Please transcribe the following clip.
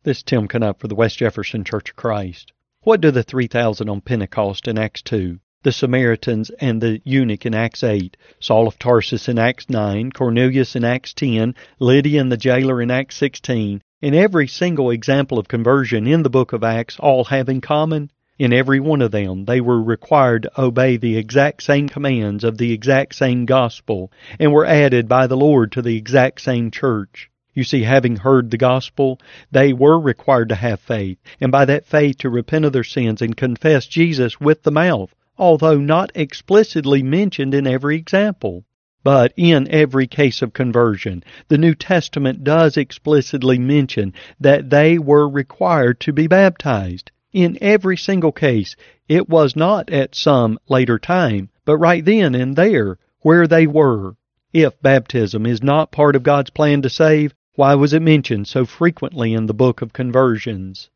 This is Tim Knupp for the West Jefferson Church of Christ. What do the 3,000 on Pentecost in Acts 2, the Samaritans and the eunuch in Acts 8, Saul of Tarsus in Acts 9, Cornelius in Acts 10, Lydia and the jailer in Acts 16, and every single example of conversion in the book of Acts all have in common? In every one of them, they were required to obey the exact same commands of the exact same gospel, and were added by the Lord to the exact same church. You see, having heard the gospel, they were required to have faith, and by that faith to repent of their sins and confess Jesus with the mouth, although not explicitly mentioned in every example. But in every case of conversion, the New Testament does explicitly mention that they were required to be baptized. In every single case, it was not at some later time, but right then and there, where they were. If baptism is not part of God's plan to save, why was it mentioned so frequently in the book of conversions?